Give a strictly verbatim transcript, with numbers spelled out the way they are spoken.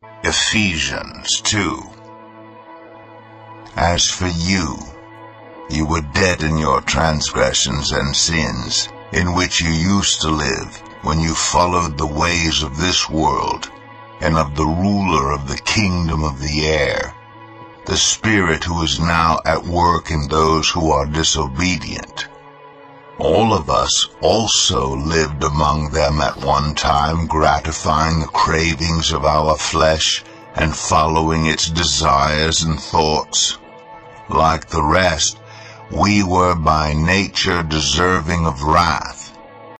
Ephesians two. As for you, you were dead in your transgressions and sins, in which you used to live when you followed the ways of this world and of the ruler of the kingdom of the air, the Spirit who is now at work in those who are disobedient. All of us also lived among them at one time, gratifying the cravings of our flesh and following its desires and thoughts. Like the rest, we were by nature deserving of wrath.